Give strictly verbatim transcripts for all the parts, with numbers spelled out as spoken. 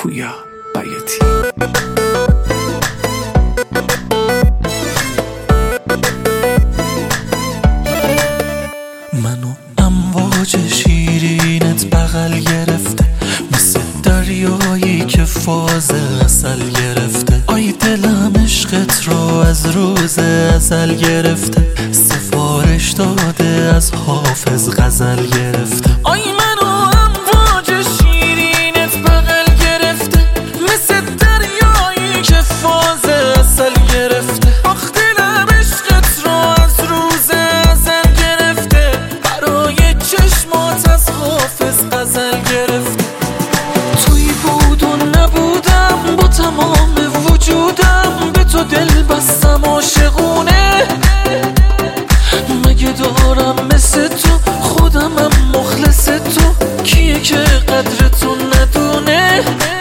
پویا بیاتی. منو امواج شیرینت بغل گرفته، مثل دریایی که فاز اصل گرفته. آی دلم عشقت رو از روز ازل گرفته، سفارش داده از حافظ غزل گرفته. آی منو امواج شیرینت بغل گرفته، مثل دریایی که فاز اصل گرفته. آخ دلم عشقت رو از روز ازل گرفته، برای چشمات از حافظ غزل گرفته. توی بود و نبودم، با تمام وجودم به تو دل بستم عاشقونه. مگه دارم مثل تو خودمم مخلص تو، کیه که قدر تو ندونه.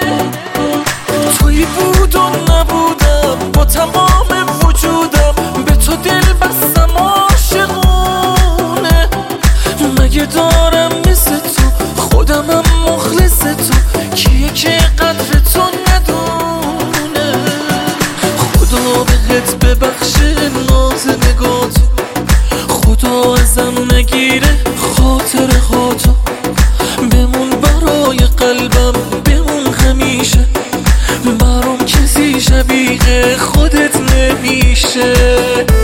توی بود و نبودم، با تمام وجودم به تو دل بستم عاشقونه. مگه دارم مثل تو خودمم مخلص تو، کیه که قدر تو ندونه. خدا بهت ببخشه ناز نگاتو، خدا ازم نگیره خاطر هاتو. بمون برای قلبم، بمون همیشه، برام کسی شبیه خودت نمیشه.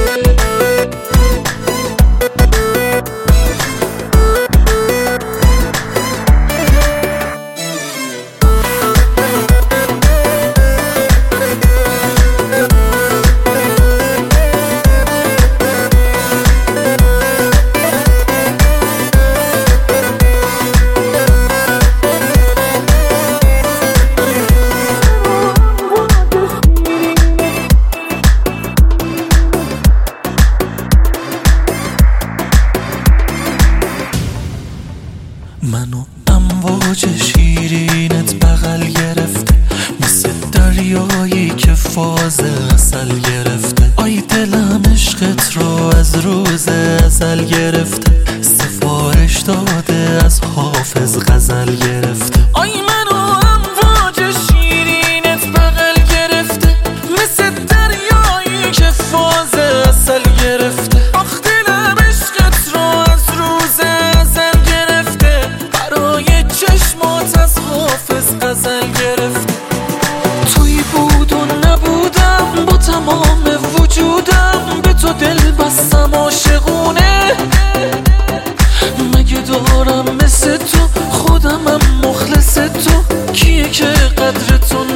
منو امواج شیرینت بغل گرفته، مثل دریایی که فاز اصل گرفته. آی دلم عشقت رو از روز ازل گرفته، سفارش داده از حافظ غزل گرفته. آی منو امواج شیرینت بغل گرفته، مثل دریایی که فاز اصل گرفته. آخ دلم عشقت رو از روز ازل گرفته، برای چشمات از حافظ غزل گرفته. توی بود و نبودم، با تمام وجودم به تو دل بستم عاشقونه. مگه دارم مثل تو خودمم مخلص تو، کیه که قدر تو